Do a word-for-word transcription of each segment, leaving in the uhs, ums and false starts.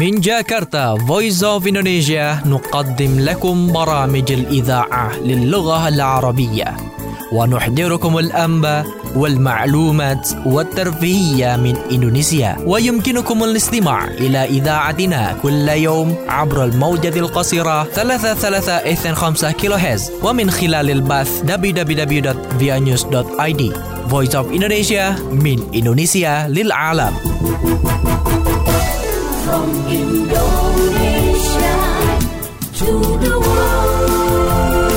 من جاكرتا Voice of Indonesia نقدم لكم برامج الإذاعة للغة العربية ونحضركم الأنباء والمعلومات والترفيهية من إندونيسيا. ويمكنكم الاستماع إلى إذاعتنا كل يوم عبر الموجة القصيرة ثلاثة ثلاثة اثنين خمسة كيلو هرتز ومن خلال البث دبليو دبليو دبليو دوت via news دوت آي دي. Voice of Indonesia من إندونيسيا للعالم. From Indonesia to the world.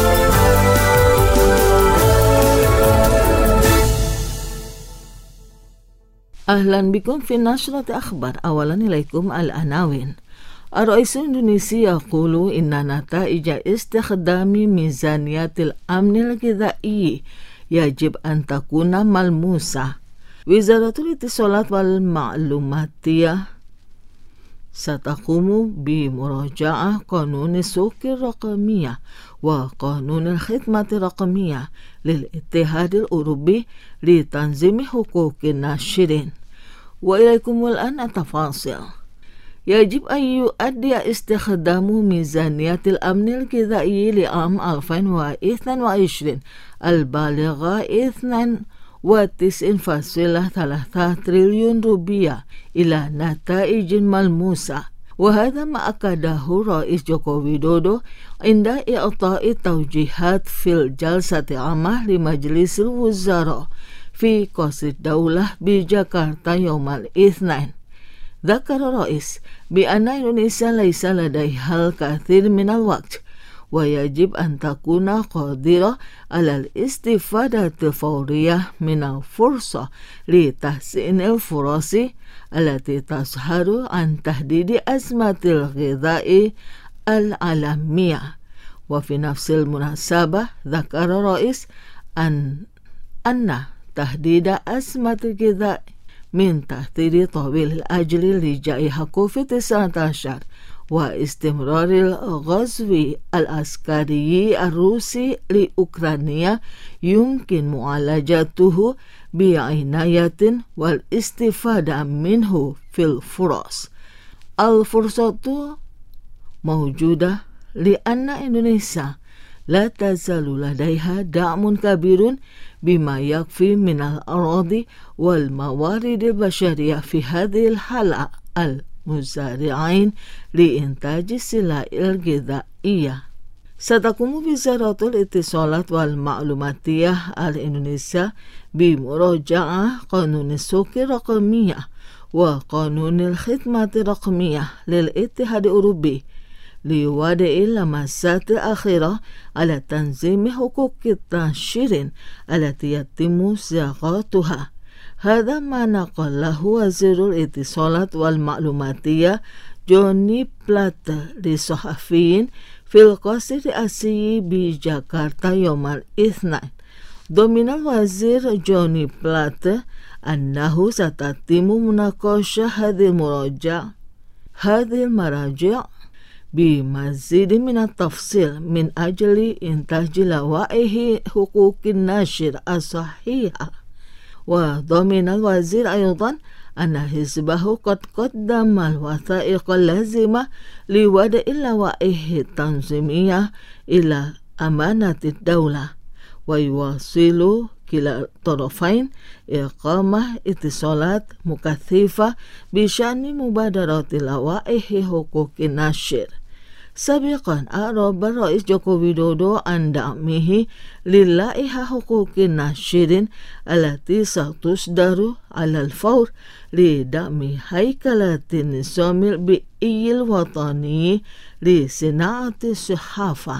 أهلا بكم في نشرة أخبار. أولا إليكم العناوين. الرئيس الإندونيسي يقول إن نتائج استخدام ميزانية الأمن الغذائي يجب أن تكون ملموسة. وزارة الاتصالات والمعلوماتية ستقوم بمراجعة قانون السوق الرقمية وقانون الخدمة الرقمية للاتحاد الأوروبي لتنظيم حقوق الناشرين. وإليكم الآن التفاصيل. يجب أن يؤدي استخدام ميزانية الأمن الغذائي لعام ألفين واثنين وعشرين البالغة اثنين وتسعين فاصلة ثلاثة تريليون روبيا إلى نتائج ملموسة. وهذا ما أكده رئيس جوكو ويدودو عند إعطاء توجيهات في الجلسة العامة لمجلس الوزراء في قصر الدولة بجاكرتا يوم الاثنين. ذكر الرئيس بأن إندونيسيا ليس لديها الكثير من الوقت ويجب أن تكون قادرة على الاستفادة الفورية من الفرصة لتحسين الفرص التي تظهر عن تهديد أزمة الغذاء العالمية. وفي نفس المناسبة ذكر الرئيس أن أن تهديد أزمة الغذاء من تهديد طويل الأجل لجائحة كوفيد تسعة عشر واستمرار الغزو العسكري الروسي لأوكرانيا يمكن معالجته بعناية والاستفادة منه في الفرص. الفرصة موجودة لأن إندونيسيا لا تزال لديها دعم كبير بما يكفي من الأراضي والموارد البشرية في هذه الحالة المزارعين لإنتاج السلع الغذائية. ستقوم وزارة الاتصالات والمعلوماتية الإندونيسية بمراجعة قانون السوق الرقمية وقانون الخدمة الرقمية للاتحاد الأوروبي لوضع اللمسات الأخيرة على تنظيم حقوق الناشرين التي يتم صياغتها. هذا ما نقله وزير الاتصالات والمعلوماتية جوني بلات للصحفيين في القصر الرئاسي بجاكرتا يوم الاثنين. ضمن الوزير جوني بلات أنه ستتم مناقشة هذه المراجعة هذه المراجع بمزيد من التفصيل من أجل إنتاج لوائح حقوق الناشر الصحيحة. وضمن الوزير أيضا أن حزبه قد قدم الوثائق اللازمة لوضع اللوائح التنظيمية إلى أمانة الدولة ويواصل كلا الطرفين إقامة اتصالات مكثفة بشأن مبادرة لوائح حقوق الناشر. سابقا أعرب الرئيس جوكو ويدودو عن دعمه للائحة حقوق الناشرين التي ستصدر على الفور لدعم هيكلة النظام البيئي الوطني لصناعة الصحافة.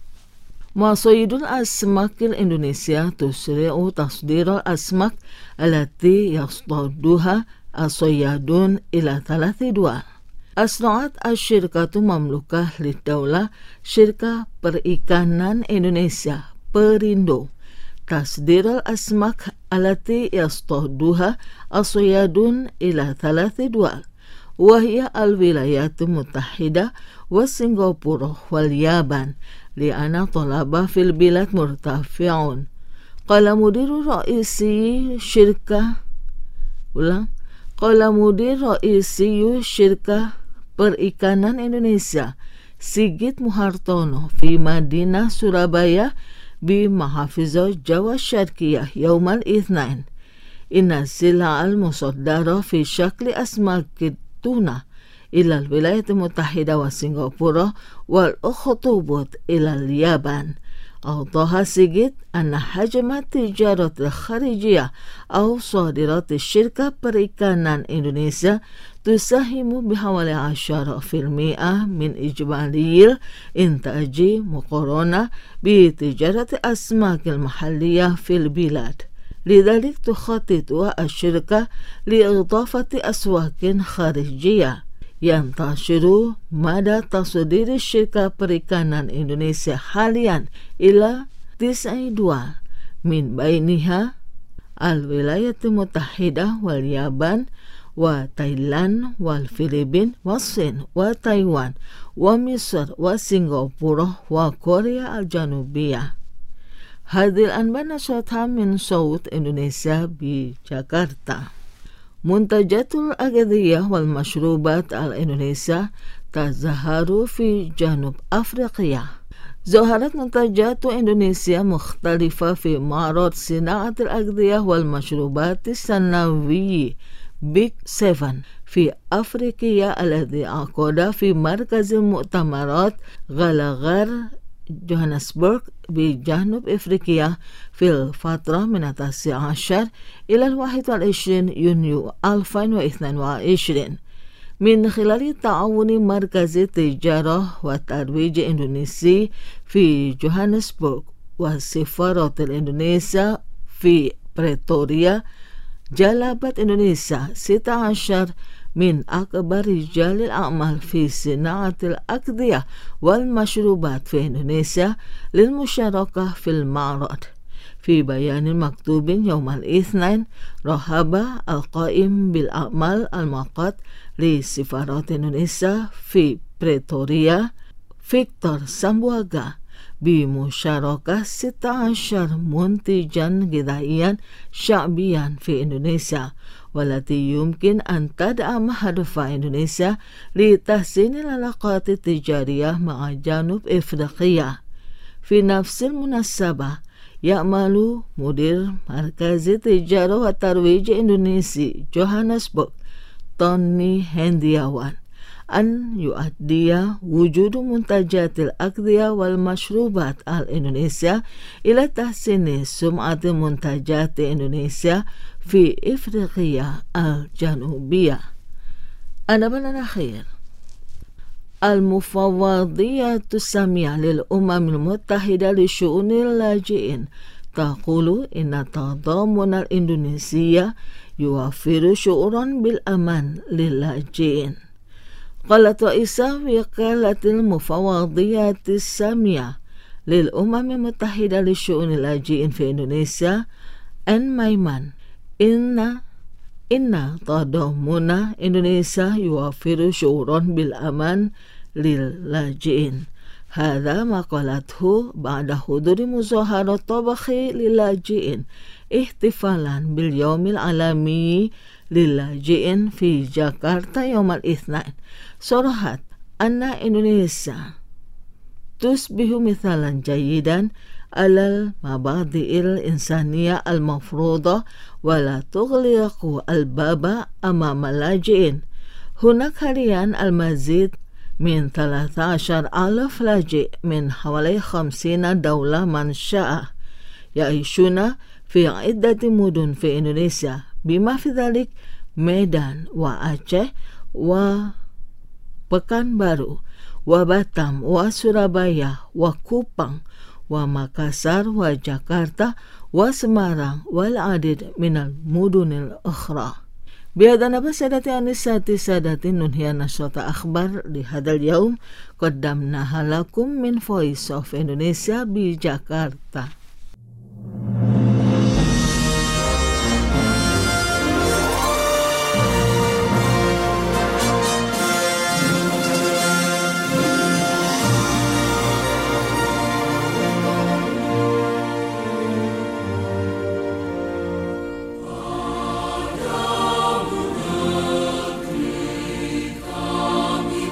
مصيد الأسماك الإندونيسية تسرع تصدير الأسماك التي يصطادها الصيادون إلى ثلاث دول. أسرعت الشركة مملوكة للدولة شركة perikanan إندونيسيا Perindo تصدير الأسماك التي يصطادها الصيادون إلى ثلاث دول وهي الولايات المتحدة وسنغافورة واليابان لأن طلب في البلاد مرتفع. قال مدير رئيسي شركة قال مدير رئيسي شركة Perikanan Indonesia Sigit Muhartono fi Madinah Surabaya bi Mahafizah Jawa Syarqiyah Yaumal Ithnain. Inna sila al-musaddara fi syakli asmak tuna ila al-Wilayat Mutahida wa Singapura wal ukhtubut ila al-Yaban. أوضح سيجيت أن حجم التجارة الخارجية أو صادرات الشركة بريكانان إندونيسيا تساهم بحوالي عشرة في المئة من إجمالي الإنتاج مقارنة بتجارة الأسماك المحلية في البلاد. لذلك تخطط الشركة لإضافة أسواق خارجية ينتشر مدى تصدير الشركة perikanan Indonesia حاليا إلى تسعة دول من بينها الولايات المتحدة واليابان وتايلاند والفلبين والصين وتايوان ومصر وسنغافورة وكوريا الجنوبية. هذه الأنباء نشرتها من صوت إندونيسيا بجاكرتا. منتجات الأغذية والمشروبات الإندونيسية تظهر في جنوب أفريقيا. ظهرت منتجات إندونيسيا مختلفة في معرض صناعة الأغذية والمشروبات السنوي بيج سفن في أفريقيا الذي عقد في مركز المؤتمرات غلاغر جوهانسبورغ بجنوب أفريقيا في الفترة من التاسع عشر إلى الواحد والعشرين يونيو ألفين واثنين وعشرين من خلال تعاون مركز التجارة والترويج الإندونيسي في جوهانسبورغ والسفارة الإندونيسية في بريتوريا. جلبت إندونيسيا ستة عشر من أكبر رجال الأعمال في صناعة الأغذية والمشروبات في إندونيسيا للمشاركة في المعرض. في بيان مكتوب يوم الاثنين رحب القائم بالأعمال المؤقت لسفارة إندونيسيا في بريتوريا فيكتور سامبواغا بمشاركة ستة عشر منتجا غذائيا شعبيا في إندونيسيا والتي يمكن أن تدعم هدف إندونيسيا لتحسين العلاقات التجارية مع جنوب أفريقيا. في نفس المناسبة يأمل مدير مركز التجارة والترويج الإندونيسي جوهانسبورغ توني هندياوان أن يؤدي وجود منتجات الأغذية والمشروبات الإندونيسية إلى تحسين سمعة منتجات إندونيسيا في إفريقيا الجنوبية. أنا بلنا خير. المفوضية السامية للأمم المتحدة لشؤون اللاجئين تقول إن تضامن الإندونيسية يوفر شعورا بالأمان للاجئين. قالت رئيسة وكالة المفوضية السامية للأمم المتحدة لشؤون اللاجئين في إندونيسيا أن مايمان إن إن تضامن إندونيسيا يوفر شعورا بالأمان للاجئين. هذا ما قالته بعد حضور مظاهرة طبخ للاجئين احتفالا باليوم العالمي للاجئين في جاكرتا يوم الاثنين. صرحت أن إندونيسيا تصبح مثالا جيدا على المبادئ الإنسانية المفروضة ولا تغلق الباب أمام اللاجئين. هناك حاليا المزيد من ثلاثة عشر ألف لاجئ من حوالي خمسين دولة منشأة يعيشون في عدة مدن في إندونيسيا بما في ذلك ميدان وأعشى وبكانبارو وباتام وسورابaya وكوبang ومكاسار وجاكرتا وسمارang والعديد من المدن الأخرى. بهذا نبدأ سادتي أنساتي سادتي ننهي نشرة أخبار لهذا اليوم قدمناها لكم من Voice of Indonesia بجاكرتا. Kami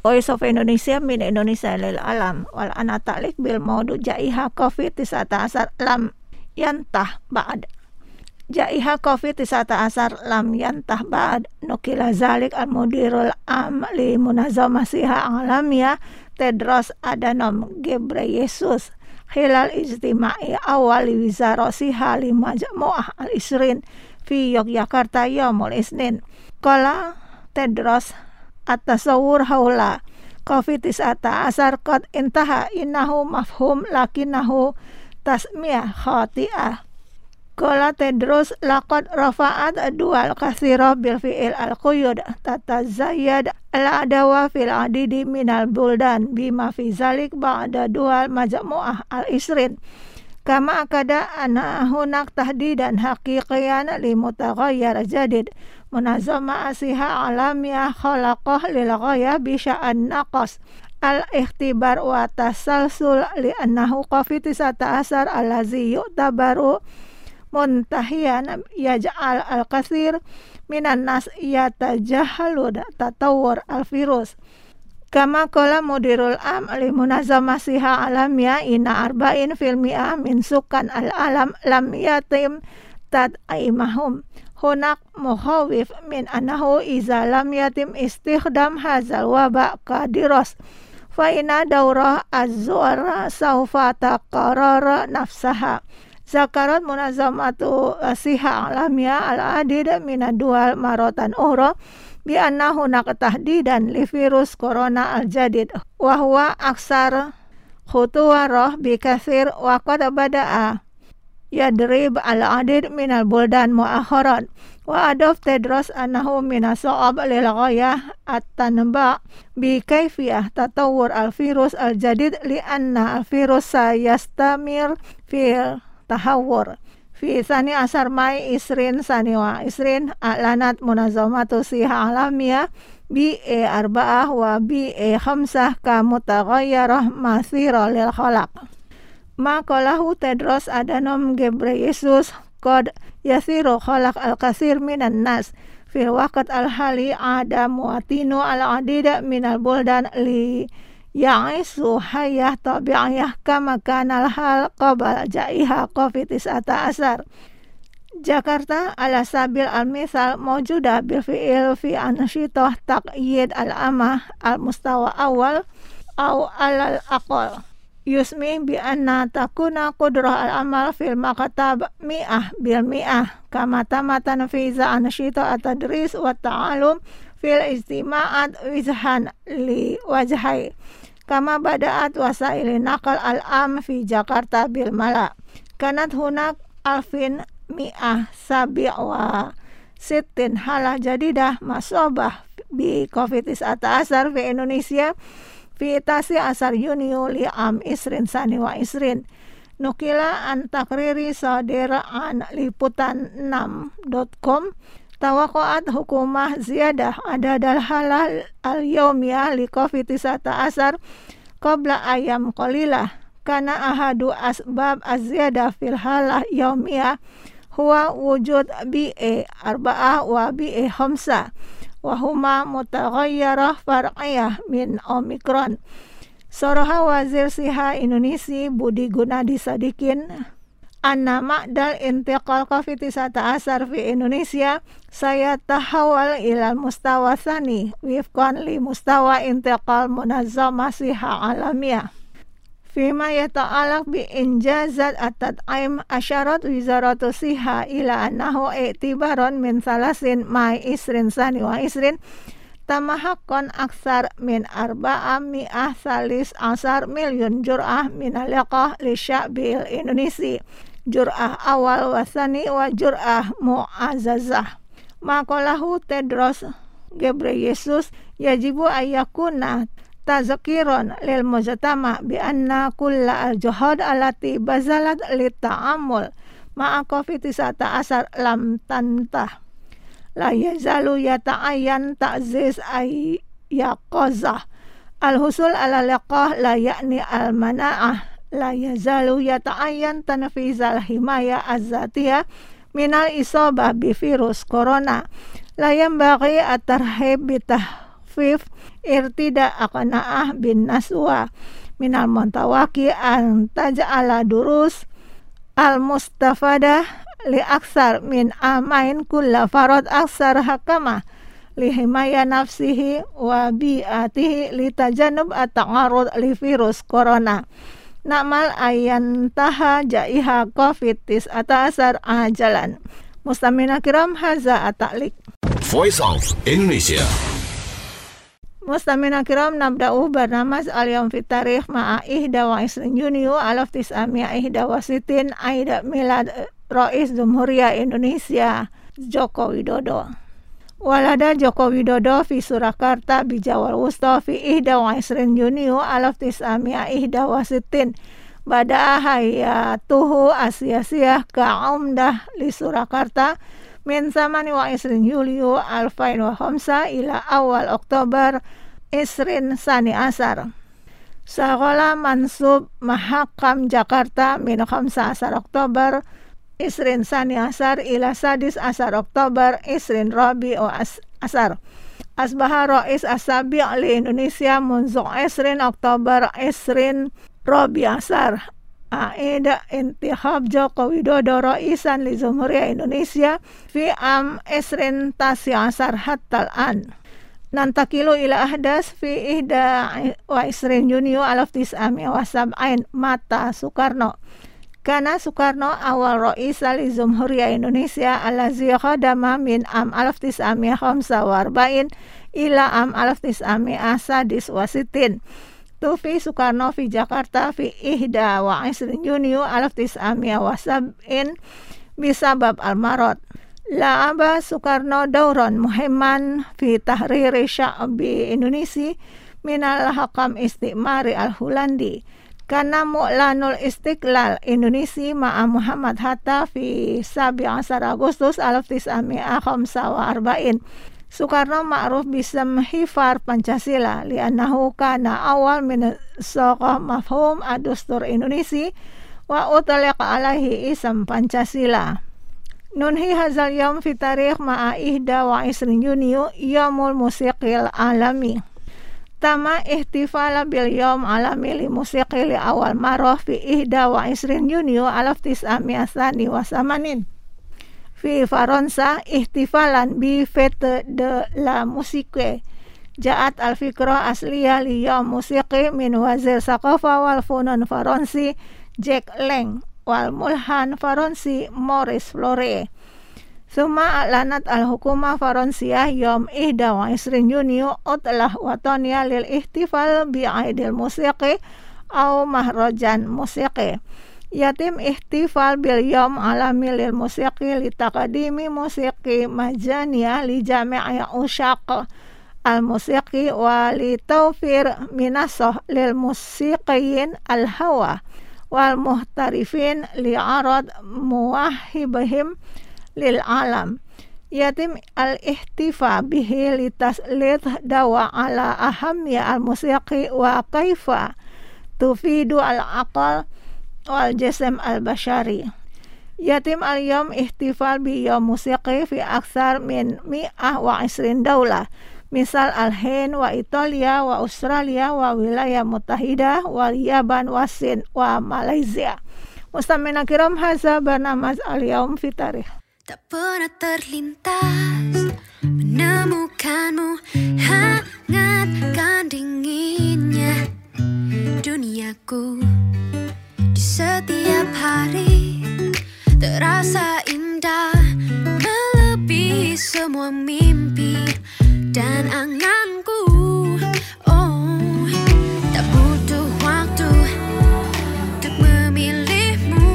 Voice of Indonesia min Indonesia lil alam wal ana ta'liq bil maudu jaiha covid tis'ata asar lam yantah ba'd. Jaiha covid tis'ata asar lam yantah ba'd nukila zalik al mudirul am li munazamah siha alamiyah Tedros Adhanom Ghebreyesus hilal ijtima'i awal wizara siha li majmu'ah al-isrin fi Yogyakarta yaumul isnin. Qala Tedros at-tasawwur haula covid tis'ata asar qad intaha innahu mafhum lakinnahu tasmiyah khati'ah. Qala Tedros laqad rafa'at dual katsira bil fi'il al-quyud tatazayyad al-adawa fil adidi minal buldan bima fi zalik ba'da dual majmu'ah al-isrin kama akada ana hunak tahdidan haqiqiyan li mutaghayyir jadid munazama asiha alamiyah khalaqah lil ghayah bi sya'an naqas al-ikhtibar wa tasalsul li annahu covid tis'ata asar allazi yu'tabaru muntahiyan yaj'al al-katsir minan nas yatajahalu tatawur al-virus kama qala mudirul am li munazamah siha alamiyah ina arba'in fil mi'ah min sukan al-alam lam yatim tad'imahum hunak mukhawif min annahu iza lam yatim istikhdam hazal waba kadiros fa ina daurah az-zu'ara sawfa taqarara nafsaha. Zakarat munazamatu siha alamiyah al-adid minadual marotan uhra bi anna hunaka tahdidan li virus corona al-jadid wa huwa aksar khutuwarah bi katsir wa qad bada'a yadrib al-adid minal buldan mu'akharan wa adof Tedros annahu minasa'ab lil ghayah at-tanba bi kayfiyah tatawur al-virus al-jadid li anna al-virus sayastamir fil tahawur fi sani asar mai isrin saniwa isrin a'lanat munazamatu siha alamiyah bi e arba'ah wa bi e khamsah ka mutaghayyirah masira lil khalaq ma qalahu Tedros Adhanom Ghebreyesus qad yasiru khalaq al-katsir minan nas fil waqt al-hali ada muatinu al-adida minal buldan li ya'isu hayah tabi'iyah kama kanal hal qabal jaiha covid tis'ata asar. Jakarta ala sabil al-misal mawjudah bil fi'il fi ansyitah taqyid al-amah al-mustawa awal au alal aqal yusmi bi anna takuna qudrah al-amal fil makatab mi'ah bil mi'ah kama tamatan fi za ansyitah at-tadris wa ta'alum fil ijtima'at wizhan li wajhai kama bada'at wasaili naqal al-am fi Jakarta bil mala kanat hunak alfin mi'ah sabi'wa sittin halah jadidah masobah bi covid tis'ata asar fi Indonesia fi tasi asar Yuniu li am isrin sani wa isrin nukila an takriri sadiraan liputan enam dot com tawaqa'at hukumah ziyadah adadal halal al-yawmiyah li covid tis'ata asar qabla ayam qalilah kana ahadu asbab az-ziyadah fil halah yawmiyah huwa wujud bi'e arba'ah wa bi'e khamsah wa huma mutaghayyirah far'iyah min Omikron. Soroha Wazir Siha Indonesia Budi Gunadi Sadikin anna ma'dal intiqal covid tis'ata asar fi Indonesia saya tahawal ilal mustawa tsani wifqan li mustawa intiqal munazzamah siha alamiyah fima yata'alaq bi injazat at-tad'im asyarat wizaratu siha ila annahu i'tibaron min salasin mai isrin sani wa isrin tamahakon aksar min arba'a mi'ah salis asar milyun jur'ah minaliqah li sya'bil Indonesia jur'ah awal wasani wa jur'ah mu'azazah maqalahu Tedros Ghebreyesus yajibu ayyakuna tazakiron lil mujtama bi anna kulla al-juhud allati bazalat li ta'amul ma'a covid tis'ata asar lam tantah la yazalu yata'ayyan ta'ziz ay yaqazah al-husul ala liqah la yakni al-mana'ah la yazalu yata'ayyan tanfizal himayah az-zatiyah minal isabah bi virus corona la yanbaghi at-tarhib bi tahfif irtida aqna'ah bin naswa minal muntawaki an taj'ala durus al-mustafadah li aksar min amain kulla farad aksar hakama li himaya nafsihi wa bi'atihi li tajanub at-ta'arud li virus corona. Na'mal ayan taha jaiha covid tis'ata ajalan. Mustamina kiram haza at-ta'liq. Voice of Indonesia. Mustamina kiram nabda'u barnamaz al-yawm fit tarikh ma'a ihda wa isrin Yuniu alaf tis'amia ihda wa sitin aida milad Rais Jumhuriyah Indonesia Joko Widodo. Walada Joko Widodo fi Surakarta bijawal wusta fi ihda wa isrin Yuniu alaf tis'amia ihda wa sitin bada hayatuhu asyasiyah ka'umdah li Surakarta min samani wa isrin Yuliu alfain wa khamsa ila awal Oktober isrin sani asar. Sagola mansub mahakam Jakarta min khamsa asar Oktober isrin sani asar ila sadis asar Oktober isrin rabi o as asar. Asbaha Rais Asabi' li Indonesia munzu isrin Oktober isrin rabi asar. Aida intihab Joko Widodo Raisan li Jumhuriyah Indonesia fi am isrin tasi asar hatta an. Nantakilu ila ahdas fi ihda wa isrin Yuniu alaf tis'ami wa sab'ain mata Soekarno. Kana Soekarno awal Raisa li Jumhuriyah Indonesia allazi khadama min am alaf tis'ami khamsa wa arba'in ila am alaf tis'ami asadis wa sitin. Tufi Soekarno fi Jakarta fi ihda wa isrin Yuniu alaf tis'amia wa sab'in bisabab al-marad. La'aba Soekarno dauron muhimman fi tahriri sya'bi Indonesia minal hakam istimari al-Hulandi. Kana mu'lanul istiqlal Indonesia ma'a Muhammad Hatta fi sabi asar Agustus alaf tis'amia khamsa wa arba'in. Soekarno ma'ruf bisam hifar Pancasila li'annahu kana awal min soqah mafhum ad-dustur Indonesia wa utaliqa alaihi isam Pancasila. Nunhi hazal yawm fi tarikh ma'a ihda wa isrin Yuniu yawmul musiqil alami. Tama ihtifala bil yawm alami li musiqi li awal marah fi ihda wa isrin Yuniu alaf tis'amia sani wa samanin. Fi Faransa ihtifalan bi fête de la musique ja'at al-fikra asliya li yawm musiqi min wazir saqafa wal funun faransi Jack Lang wal mulhan faransi Maurice Flore. Suma a'lanat al-hukuma faransiyah yawm ihda wa isrin Yuniu utlah wataniya lil ihtifal bi aidil musiqi au mahrajan musiqi. Yatim ihtifal bil yawm alami lil musiqi li taqdimi musiqi majaniya li jami'i usyaq al musiqi wa li tawfir minasah lil musiqiyin al hawa wal muhtarifin li arad muwahhibihim lil alam. Yatim al ihtifa bihi li taslit dawa ala ahamya al musiqi wa kaifa tufidu al aqal wal jism al-bashari. Yatim al-yawm ihtifal bi yawm musiqi fi aksar min mi'ah wa isrin daulah. Misal al-Hind wa Italia wa Australia wa wilayah mutahidah wal Yaban wa Sin wa Malaysia. Mustamina kiram haza barnamaz al-yawm fi tarikh. Tak pernah terlintas menemukanmu hangatkan dinginnya duniaku. Setiap hari terasa indah melebihi semua mimpi dan anganku. Oh, tak butuh waktu untuk memilihmu,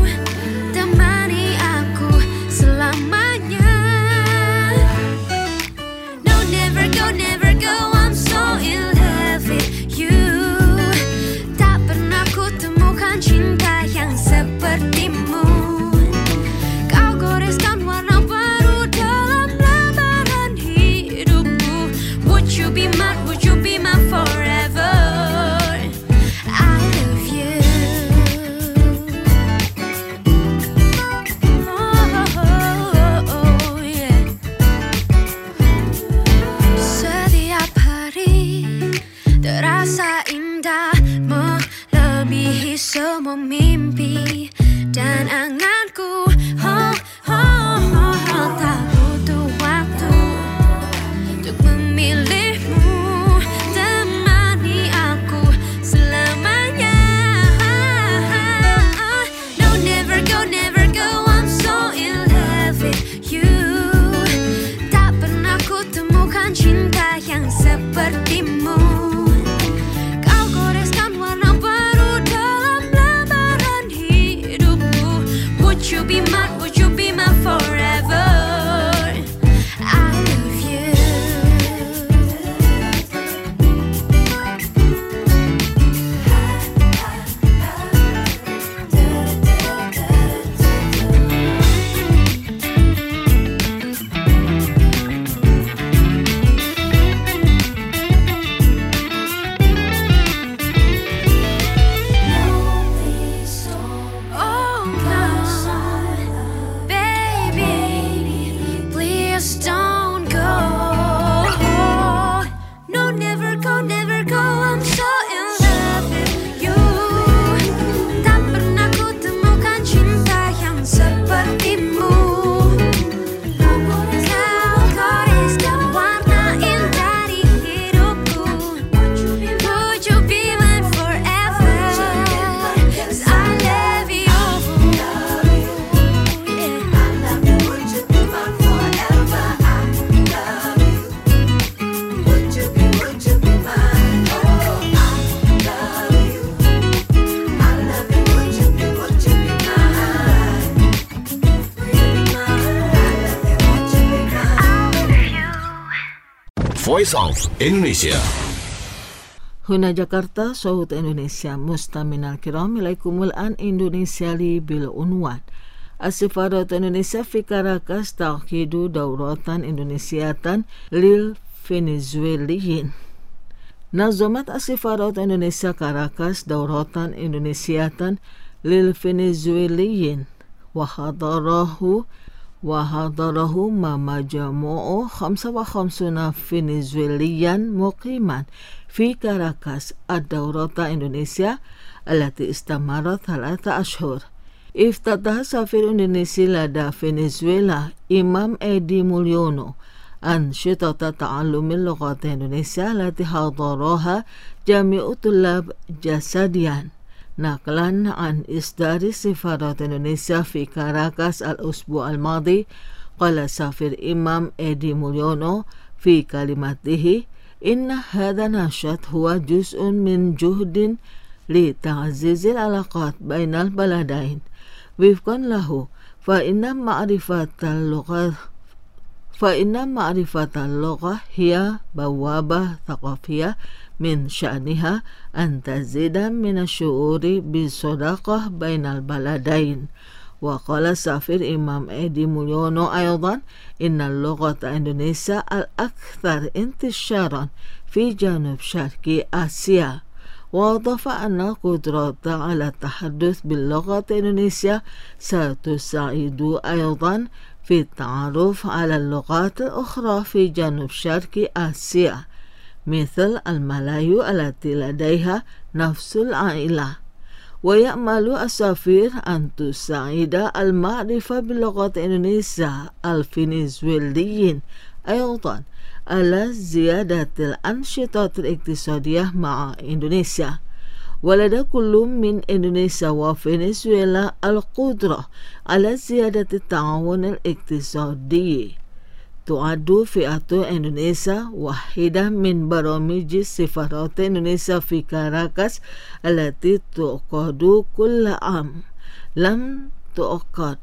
temani aku selamanya. No, never go, never go, I'm so in love with you. Cinta yang sepertimu, kau goreskan warna baru dalam lembaran hidupku. Would cinta yang sepertimu. Kau goreskan warna baru dalam lembaran hidupku. Would you be mine, would you be mine forever? I love you. Voice of Indonesia. Huna Jakarta, Saud Indonesia, Mustaminal Kiram, Ilaikumul an Indonesia li bil unwan. As-Sifarat Indonesia fi Caracas ta'kidu dauratan Indonesiatan lil Venezueliyin. Nazamat As-Sifarat Indonesia Caracas dauratan Indonesiatan lil Venezueliyin. Wahadarahu وحضره ما مجموع خمسة وخمسين فنزويليا مقيما في كاراكاس الدورة إندونيسيا التي استمرت ثلاثة أشهر. افتتح سفير إندونيسي لدى فنزويلا إمام إيدي موليونو أنشطة تعلم اللغات الإندونيسية التي حضرها جميع طلاب جسديا. نقلا عن إصدار سفارة إندونيسيا في كاراكاس الأسبوع الماضي، قال سفير إمام إيدي موليونو في كلمته إن هذا النشاط هو جزء من جهد لتعزيز العلاقات بين البلدين. وفقا له فإن معرفة اللغة فإن معرفة اللغة هي بوابة ثقافية من شأنها أن تزيد من الشعور بالصداقة بين البلدين. وقال سفير إمام إيدي موليونو أيضا إن اللغة الإندونيسية الأكثر انتشارا في جنوب شرق آسيا. وأضاف أن القدرة على التحدث باللغة الإندونيسية ستساعد أيضا في التعرف على اللغات الأخرى في جنوب شرق آسيا مثل الملايو التي لديها نفس العائلة. ويأمل السفير أن تساعد المعرفة بلغة إندونيسيا الفنزويليين أيضا على زيادة الأنشطة الاقتصادية مع إندونيسيا. ولدى كل من إندونيسيا وفنزويلا القدرة على زيادة التعاون الاقتصادي. تعد فئة إندونيسيا واحدة من برامج سفارات إندونيسيا في كاراكاس التي تعقد كل عام. لم تعقد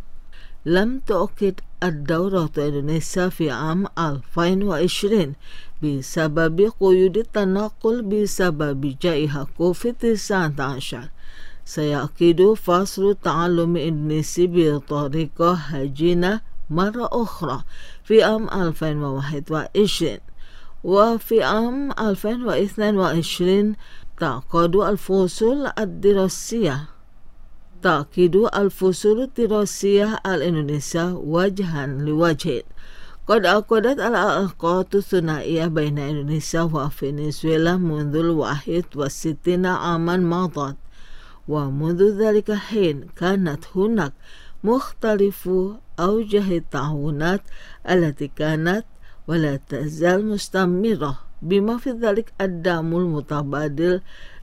لم تعقد الدورة إندونيسيا في عام ألفين وعشرين بسبب قيود التنقل بسبب جائحة كوفيد تسعة عشر. سيعقد فصل تعلم إندونيسي بطريقة هجينة مرة أخرى في عام ألفين وواحد وعشرين. وفي عام ألفين واثنين وعشرين تعقد الفصول الدراسية تعقد الفصول الدراسية الإندونيسية وجها لوجه. قد عقدت العلاقات الثنائية بين إندونيسيا وفنزويلا منذ الواحد والستين عاما مضت، ومنذ ذلك الحين كانت هناك مختلف أوجه التعاونات التي كانت ولا تزال مستمرة، بما في ذلك الدعم المتبادل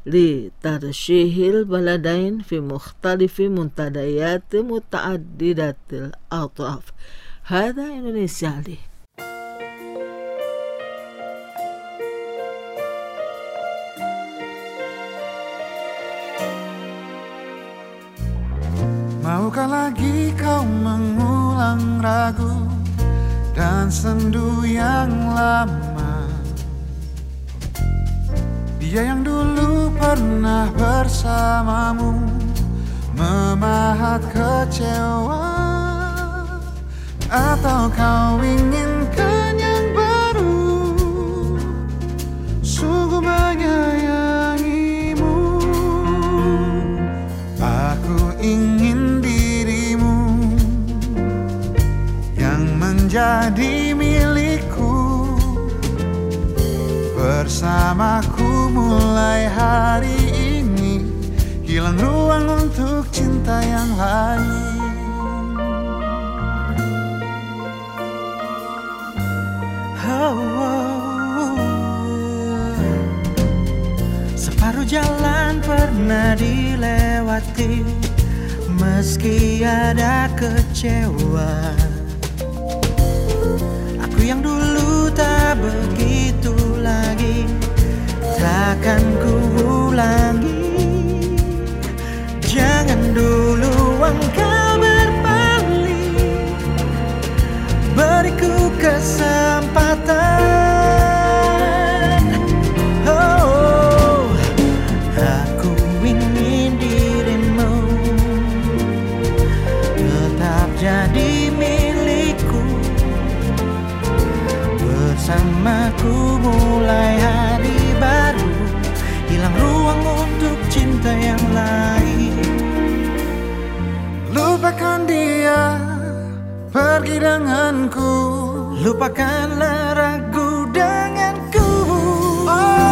لترشيح البلدين في مختلف منتديات متعددة الأطراف. هذا إندونيسيا لي. Maukah lagi kau mengulang ragu dan sendu yang lama? Dia yang dulu pernah bersamamu memahat kecewa. Atau kau inginkan yang baru, sungguh menyayangimu. Aku ingin dirimu yang menjadi milikku, bersamaku mulai hari ini. Hilang ruang untuk cinta yang lain. Oh, oh, oh. Separuh jalan pernah dilewati, meski ada kecewa. Aku yang dulu tak begitu lagi, takkan ku ulangi. Jangan dulu engkau berbalik, beriku kesempatan. Oh, aku ingin dirimu tetap jadi milikku, bersamaku mulai hari baru. Hilang ruang untuk cinta yang lain. Lupakan dia, pergi denganku. Lupakanlah ragu denganku. Oh,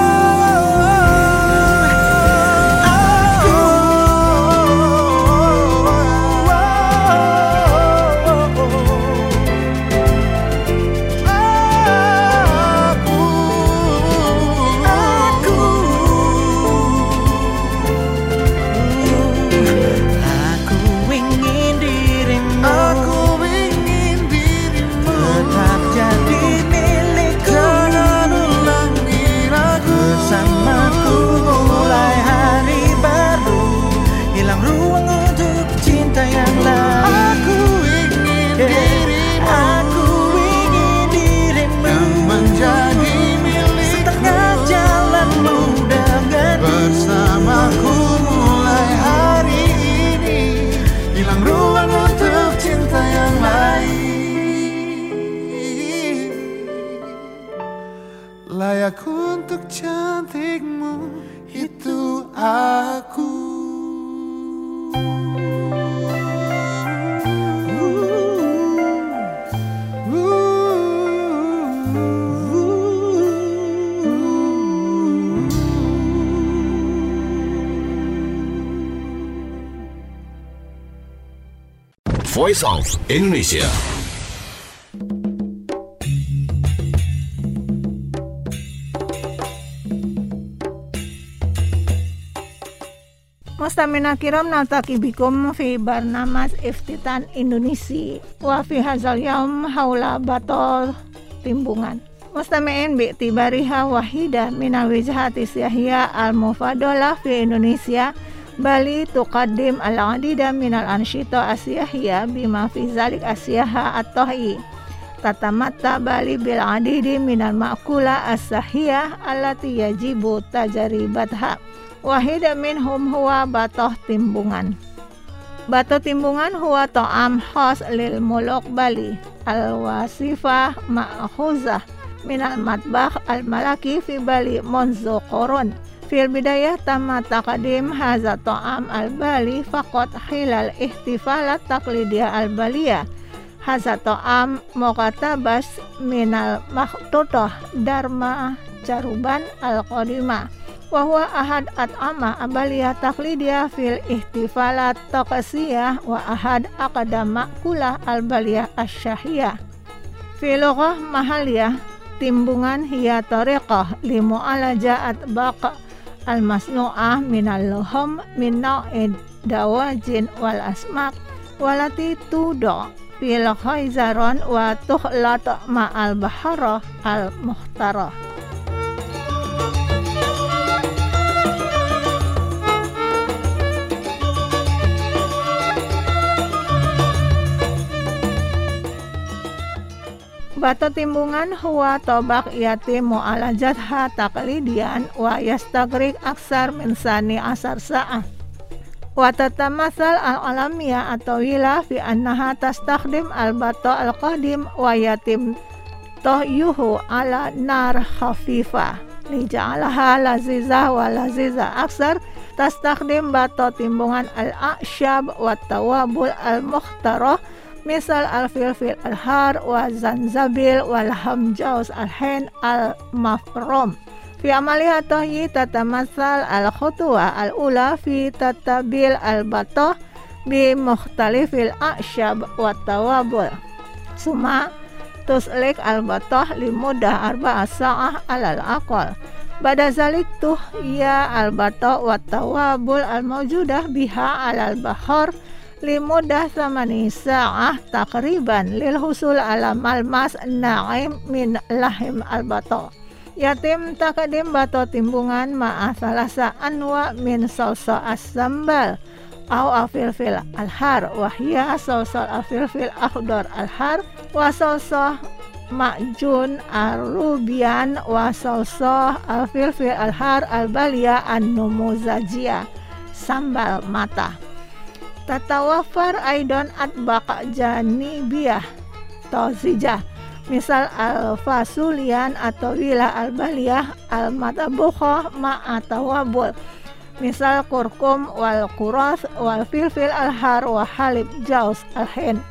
layak untuk cantikmu itu aku. Voice of Indonesia. Mustamina kiram naltaqi bikum fi barnamas iftitan Indonesia wa fi hadzal yaum haula batol timbungan. Mustami'in bi tibariha wahida min wijhati siyahya al-mufadalah fi Indonesia Bali tuqaddim al-adida min al-ansyita asyahya bima fi zalik asyaha at-tahi. Tatamatta Bali bil adidi min al-ma'kula as-sahiyah allati yajibu tajribatha. Wahida minhum huwa batoh timbungan. Batoh timbungan huwa ta'am khas lil muluk Bali al-wasifah ma'khuzah minal matbakh al-malaki fi Bali munzu qurun. Fil bidayah tamma taqdim hadza ta'am al-Bali faqat khilal ihtifalat taqlidiyah al-Baliyah. Hadza ta'am muqatabas minal makhtutah dharma caruban al-qadimah. Wahwa ahad at'ama abaliyah taklidiyah fil ihtifalat taqasiyah wa ahad aqdam ma'kulah al-baliyah asyahiyah. Fi lughah mahaliyah timbungan hiya tariqah li mu'alajat baq al-masnu'ah minal luhum min naw'id dawajin wal asmak walati tudo fil khayzaron wa tuhlat ma'al baharah al-muhtarah. Bato timbungan huwa tobak yatimu ala jadha taklidian wa yastagrik aksar minsani asar sa'ah. Wa tatamasal al-alamiyah atau wila fi annaha tastakhdim al-bato al-qadim wa yatim tohyuhu ala nar khafifah lija'alaha lazizah wa lazizah aksar tastakhdim bato timbungan al-a'syab wa tawabul al-mukhtarah misal al-filfil al-har wa zanzabil wal hamjaus al-hen al-mafrom. Fi amaliha tahyi tatamasal al-khutwa al-ula fi tatabil al-batoh bi mukhtalifil a'syab wa tawabul. Suma tuslik al-batoh limudah arba'a sa'ah alal aqal. Bada zalik tuh ya al-batoh wa tawabul al-mawjudah biha alal bahar limudah samani sa'ah takriban lil husul ala malmas na'im min lahim al-batoh. Yatim takadim bato timbungan ma'a salasa anwa min salsa as-sambal au afilfil al-har wahya salsa afilfil akhdar al-har wa salsa ma'jun ar-rubian wa salsa afilfil al-har al-balia an-numuzajiyah sambal mata. Tatawafar aidon atbaq janibiyah tozijah misal al-fasulian atau wila al-baliyah al-matabukhoh ma'atawabul misal kurkum wal kuras wal filfil al-har wa halib jaus al-hen.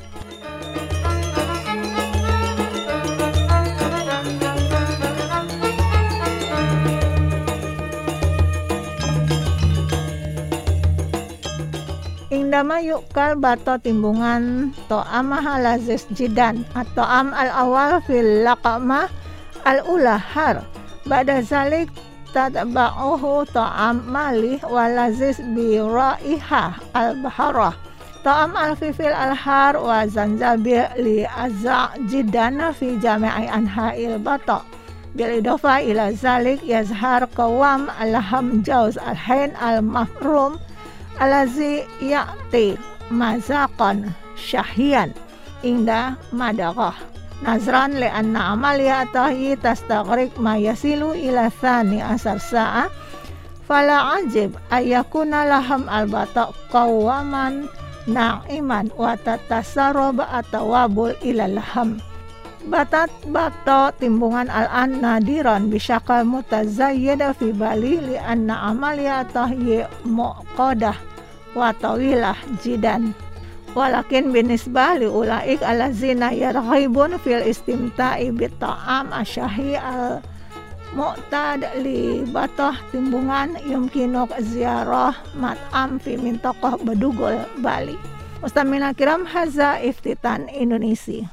Indama yukal bato timbungan to'amah lazis jidan atau am al-awal fil laqamah al-ula har ba'da zalik tatba'uhu to'am malih walazis bi ra'ihah al-baharah to'am al-fifil al-har wa zanjabil li azza' jidan fi jami'i anha'il bato bil idofa ila zalik yazhar qawam al-ham jauz al-hen al-mafrum alazi ya'ti mazaqan syahyan inda madagah nazran li anna amalia tahyi tastagrik ma yasilu ila thani asar sa'ah fala ajib ayakuna laham albata qawaman na'iman wa tatasarrab atawabul ila laham. Batat bato timbungan al-an nadiran bisyakal mutazayyada fi bali li anna amalia tahyi muqadah wa tawilah jidan walakin binisbah li ulaik alazina yarghibun fil istimta'i bit ta'am asyahi al mu'tad li batoh timbungan yumkinuk ziarah mat'am fi mintaqah Bedugul Bali. Mustamina kiram haza iftitan Indonesia.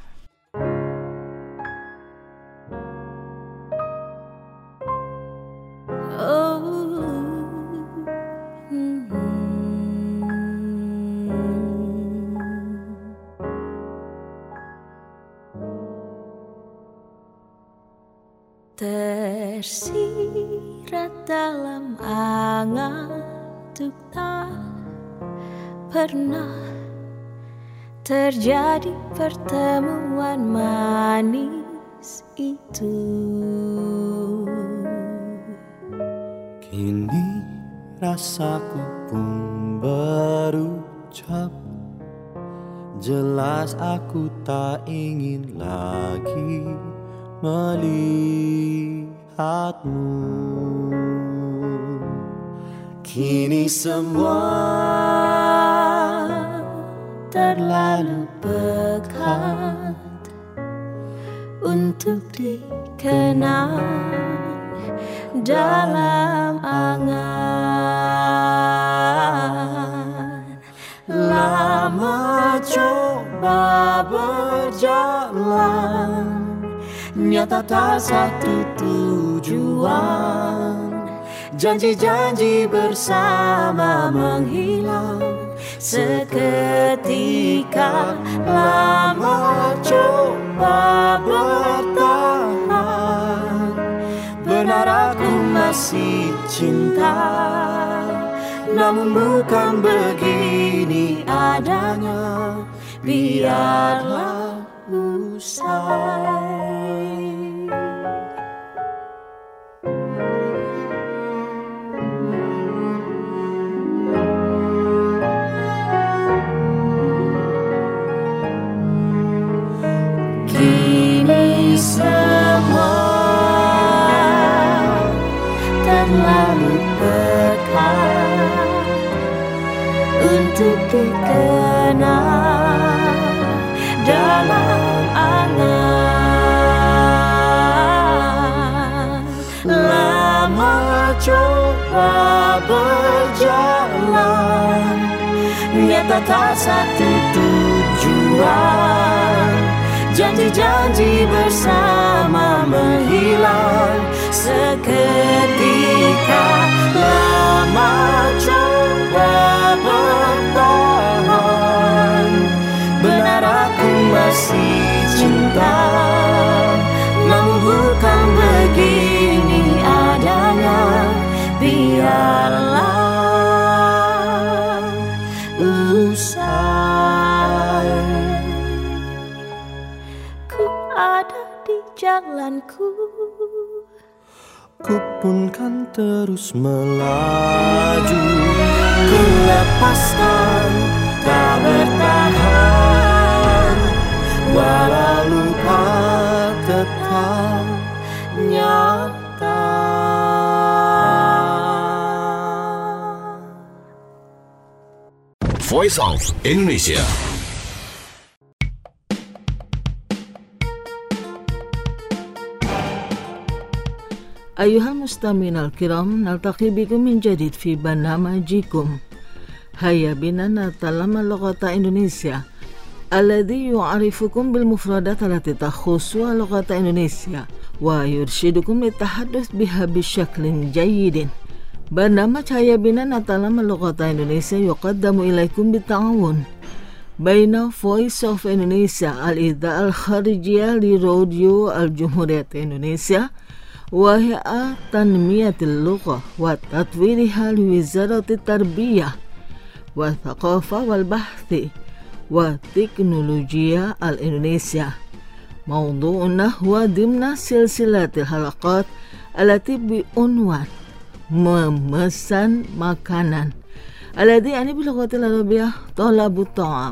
Tersirat dalam angan untuk tak pernah terjadi pertemuan manis itu. Kini rasaku pun berucap, jelas aku tak ingin lagi melihatmu. Kini semua terlalu pekat untuk dikenang dalam angan. Lama coba berjalan, nyata tak satu tujuan. Janji-janji bersama menghilang seketika. Lama coba bertahan, benar aku masih cinta, namun bukan begini adanya. Biarlah usai. lama coba berjalan, nyata tak satu tujuan. Janji-janji bersama menghilang seketika. Lama coba bertahan, benar aku masih cinta, namun bukan begini adanya. Biarlah usai. Ku ada di jalanku, ku pun kan terus melaju. Ku lepaskan, tak bertahan, walau lupa tetap nyata. Voice of Indonesia. أيها المستمعين الكرام، نلتقي بكم من جديد في برنامجكم هيا بنا نتعلم اللغة الإندونيسية الذي يعرفكم بالمفردات التي تخص اللغة الإندونيسية ويرشدكم للتحدث بها بشكل جيد. برنامج هيا بنا نتعلم اللغة الإندونيسية يقدم إليكم بالتعاون بين Voice of Indonesia الإذاعة الخارجية لراديو الجمهورية الإندونيسية وهيئة تنمية اللغة وتطويرها لوزارة التربية والثقافة والبحث والتكنولوجيا الإندونيسية. موضوعنا هو ضمن سلسلة الحلقات التي بعنوان memesan makanan الذي يعني باللغة العربية طلب الطعام.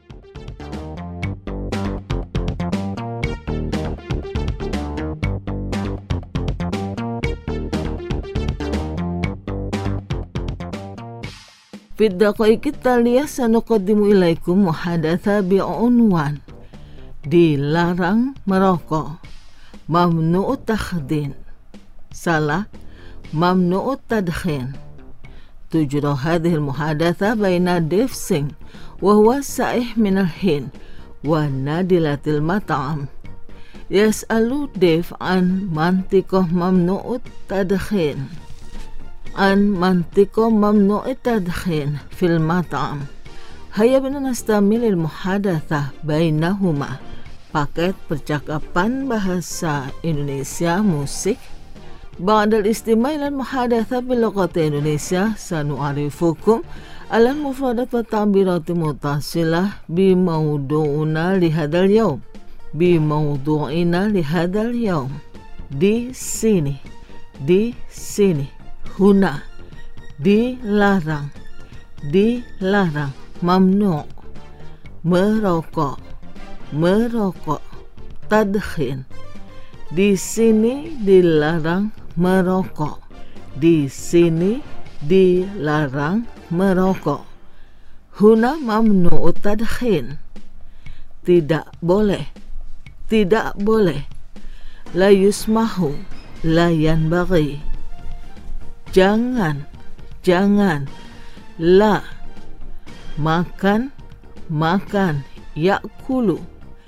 في الدقائق التالية سنقدم إليكم محادثة بعنوان dilarang merokok, ممنوع التدخين. salah, ممنوع التدخين. تجرى هذه المحادثة بين ديف سينغ وهو سائح من الهند ونادلة المطعم. يسأل ديف عن منطقة ممنوع التدخين عن منطقة ممنوع التدخين في المطعم. هيا بنا نستعمل المحادثة بينهما. Paket percakapan bahasa Indonesia musik. بعد الاستماع إلى المحادثة باللغة الإندونيسية سنعرفكم على المفردات والتعبيرات المتصلة بموضوعنا لهذا اليوم. بموضوعنا لهذا اليوم. Di sini, di sini. Huna, dilarang, dilarang. Mamnu, merokok, merokok. Tadkhin, di sini dilarang merokok. Di sini dilarang merokok. Huna mamnu tadkhin, tidak boleh, tidak boleh. La yusmahu, la yanbaghi, jangan, jangan. La, makan, makan. Yakulu,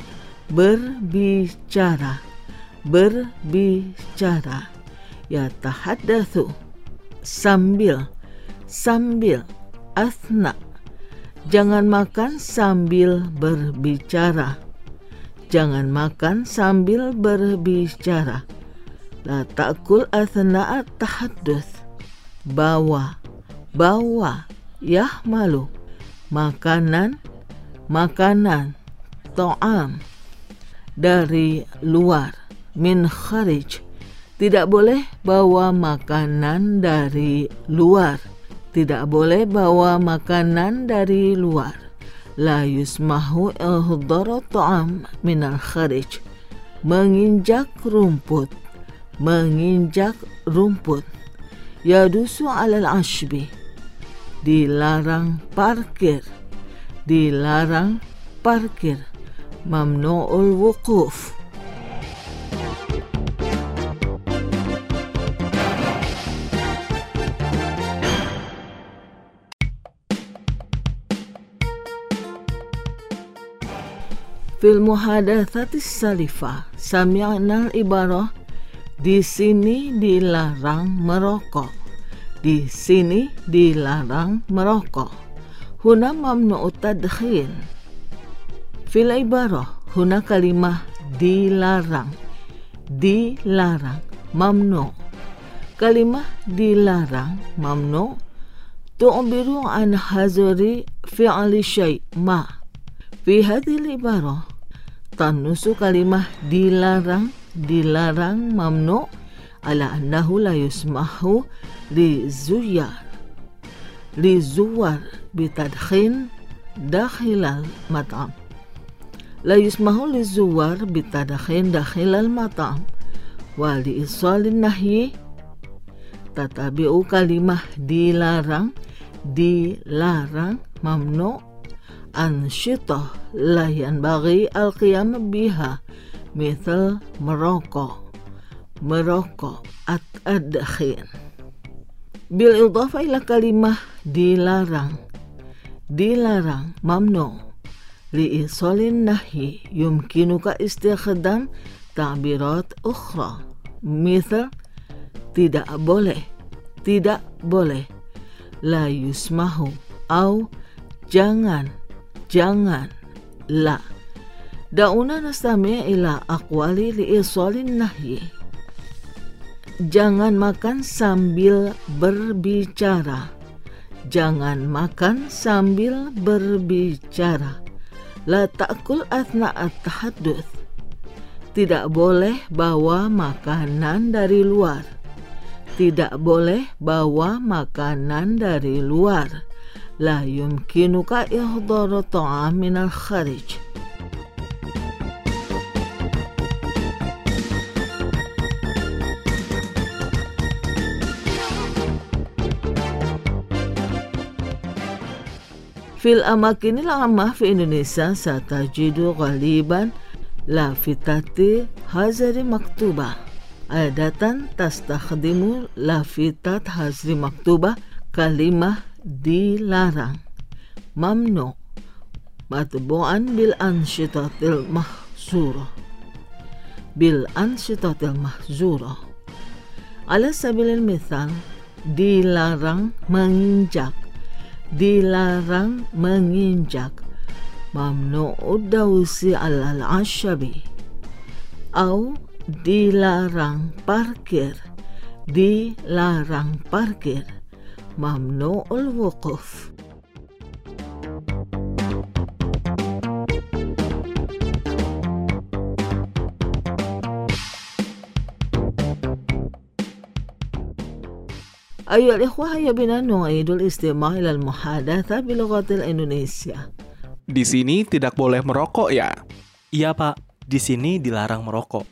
berbicara, berbicara. Yatahaddatsu, sambil, sambil. Athna, jangan makan sambil berbicara, jangan makan sambil berbicara. La ta'kul athna'a tahadduts, bawa, bawa. Yahmalu, makanan, makanan. Ta'am, dari luar. Min kharij, tidak boleh bawa makanan dari luar, tidak boleh bawa makanan dari luar. La yusmahu ihdar ta'am min al kharij, menginjak rumput, menginjak rumput. Yadusu alal ashbi, dilarang parkir, dilarang parkir. Mamnu'ul wuquf. Fil muhadatsatis salifah sami'na ibarah, di sini dilarang merokok. Di sini dilarang merokok. Huna mamnu'u tadkhin. Fil ibarah, huna kalimah dilarang. Dilarang, mamnu. Kalimah dilarang, mamnu, tu'biru an hazari fi'li syai' ma. Fi hadhil ibarah, tanusu kalimah dilarang, dilarang, mamnu, ala annahu la yusmahu li zuyar li zuwar bitadkhin dakhilal mat'am. La yusmahu li zuwar bitadkhin dakhilal mat'am wa li isalin nahyi, tatabi'u kalimah dilarang, dilarang, mamnu, ansyitah la yanbaghi al-qiyam biha, misal merokok, merokok at ad-dakhin. Bil idhafa ila kalimah dilarang, dilarang, mamnu, li isalin nahyi yumkinuka istikhdam ta'birat ukhra, misal tidak boleh, tidak boleh, la yusmahu, au jangan, jangan, la. Da'una nastami' ila aqwali li isalin nahyi. Jangan makan sambil berbicara. Jangan makan sambil berbicara. La ta'kul athna at-tahadduts. Tidak boleh bawa makanan dari luar. Tidak boleh bawa makanan dari luar. La yumkinuka ihdaru ta'am minal kharij. Fil amakinil amah fi Indonesia satajidu ghaliban lafitati hazari maktubah. Adatan tastakhdimu lafitat hazri maktubah kalimah dilarang, mamnu, matbu'an bil ansyitatil mahzurah, bil ansyitatil mahzurah. Ala sabilil mithal, dilarang menginjak, dilarang menginjak, mamnu'ud dawsi alal asyabi, au dilarang parkir, dilarang parkir, mamnu'ul wuquf. Ayuhal ikhwah, ya bina nu'idul istima' ilal muhadatha bilughatil Indonesia. Di sini tidak boleh merokok ya? Iya Pak, di sini dilarang merokok.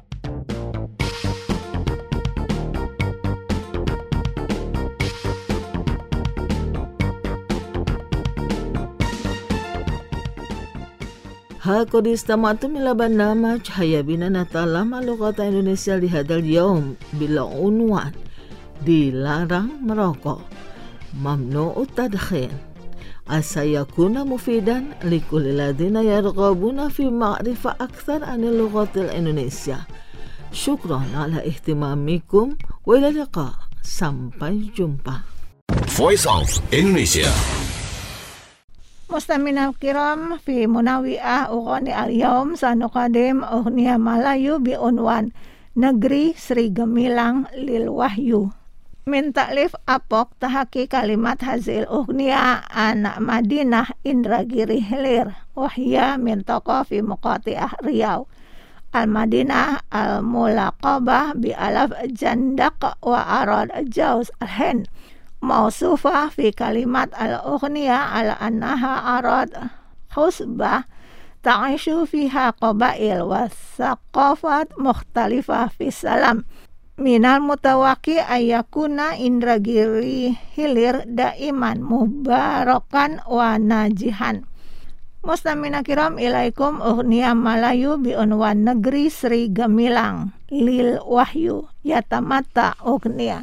Qad istama'tum ila barnamaj Hayya Bina Nata'allama Lughata Indonesia li hadzal yaum bil unwan dilarang merokok, mamnu'ut tadkhin. Asa yakuna mufidan likulli ladina yarghabuna fi ma'rifah akthar anil lughatil Indonesia. Syukran ala ihtimamikum wa ila liqa. Sampai jumpa. Voice of Indonesia. Mustamina kiram fi munawi'ah ughani al-yawm sanuqadim ughniya Malayu bi unwan Negeri Sri Gemilang lil Wahyu. Min ta'lif apok tahaki kalimat hazil ughniya anak Madinah Indragiri Hilir wahya min tokoh fi muqati'ah Riau al-Madinah al-mulaqabah bi alaf jandaq wa arad jauz al-Hind. Mausufah fi kalimat al-ughniya ala annaha arad khusbah ta'ishu fiha qabail wa thaqafat mukhtalifah fi salam. Minal mutawaki ayakuna Indragiri Hilir daiman mubarakan wa najihan. Mustamina kiram ilaikum ughniya Malayu bi unwan Negeri Sri Gemilang lil Wahyu yatamata ughniya.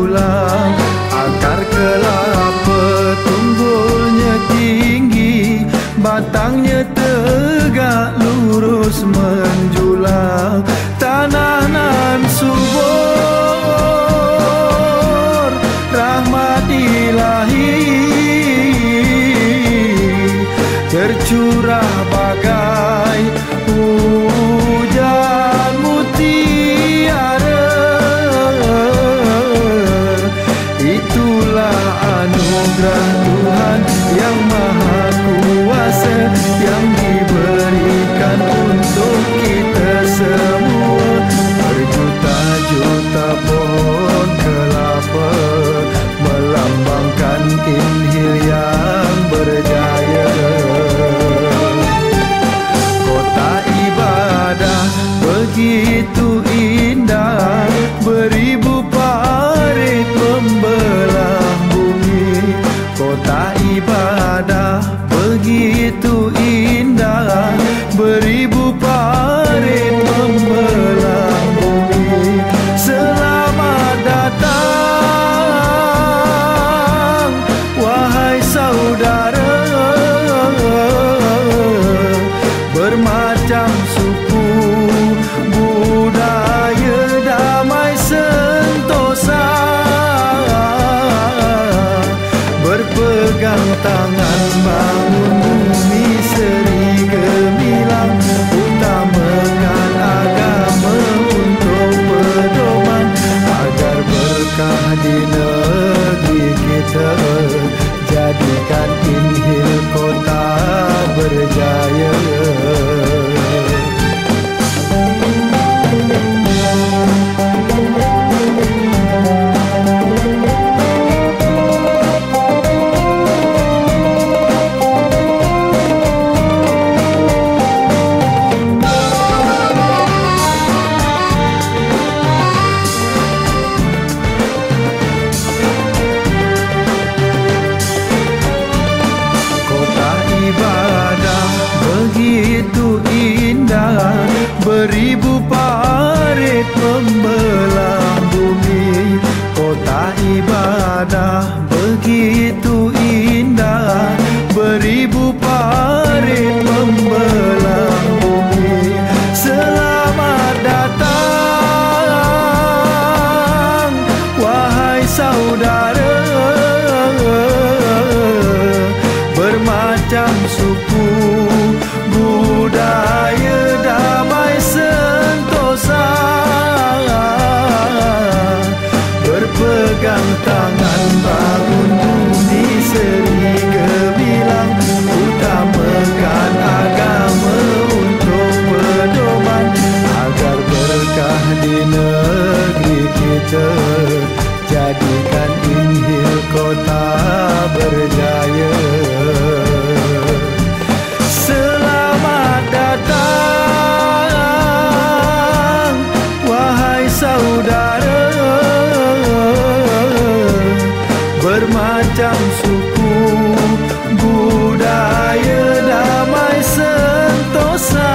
menjulang. Akar kelapa tumbuhnya tinggi, batangnya tegak lurus menjulang. Tanah nan subur, rahmat ilahi tercurah bagai hujan mutiara. Itulah anugerah Tuhan yang maha kuasa, yang diberikan untuk kita semua. Berjuta-juta pohon kelapa melambangkan Injil yang berjaya. Kota ibadah begitu indah, beribu parit membelah bumi. Kota ibadah begitu indah, beribu parit membelah bumi. Selamat datang, wahai saudara, bermacam suku, budaya, damai sentosa, berpegang tangan bangun bumi seri gemilang, utamakan agama untuk pedoman, agar berkah di negeri kita, jadikan Injil kota berjaya. Beribu parit membelah bumi. Kota ibadah begitu indah, beribu parit membelah bumi. Selamat datang, wahai saudara, bermacam suku, budaya, damai sentosa, berpegang tangan bangun bumi seri gemilang, utamakan agama untuk pedoman, agar berkah di negeri kita, jadikan Injil kota berjaya. Selamat datang, wahai saudara, bermacam suku, budaya, damai sentosa,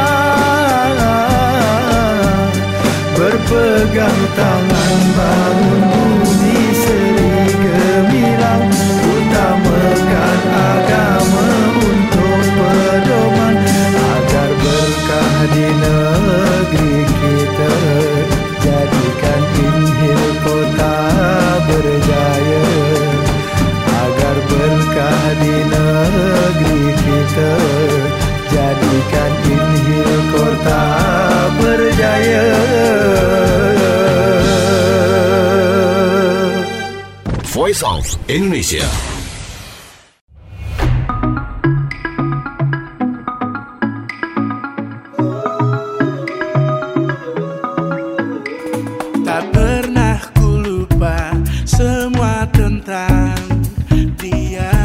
berpegang tangan bangun bumi seri gemilang, utamakan agama untuk pedoman, agar berkah di negeri kita, jadikan Injil kota berjaya. Agar berkah di negeri kita, jadikan Injil kota berjaya. Voice of Indonesia. Tak pernah ku lupa semua tentang dia,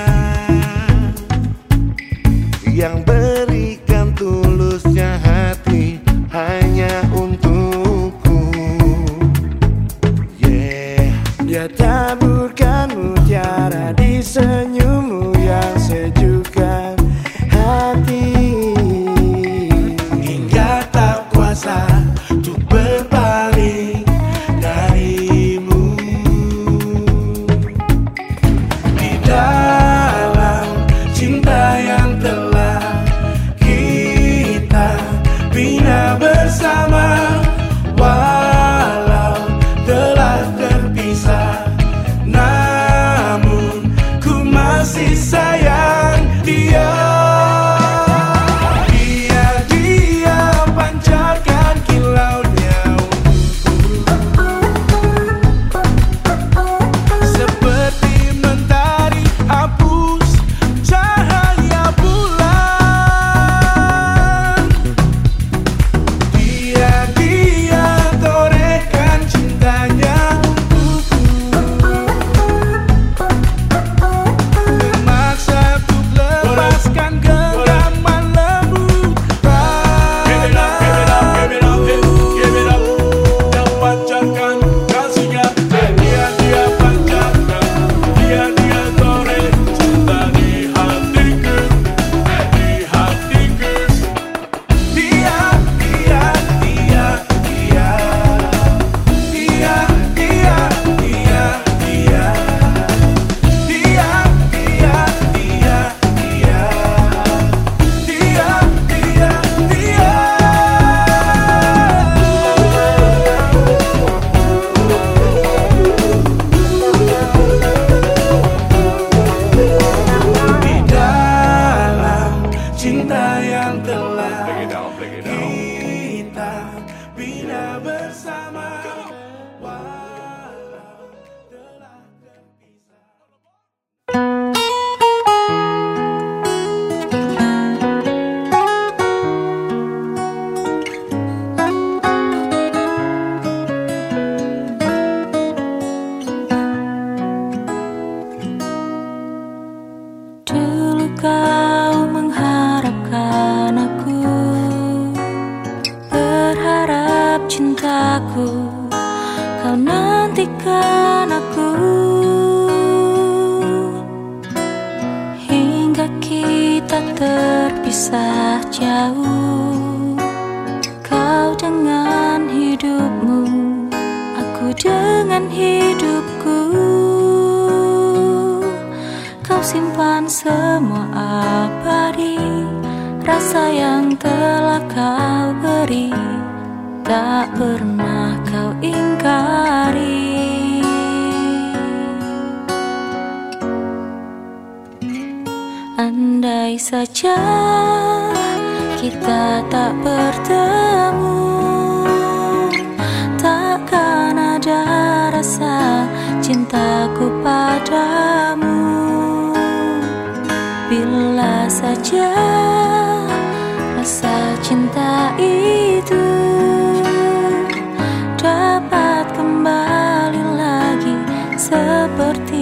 yang berikan tulusnya hati hanya untukku. Yeah, dia taburkan mutiara di senyummu yang sejukkan hati, hingga tak kuasa untuk berpaling darimu. dan aku, hingga kita terpisah jauh. Kau dengan hidupmu, aku dengan hidupku. Kau simpan semua abadi, rasa yang telah kau beri, tak pernah kau ingkari. Andai saja kita tak bertemu, takkan ada rasa cintaku padamu. Bila saja rasa cinta itu dapat kembali lagi seperti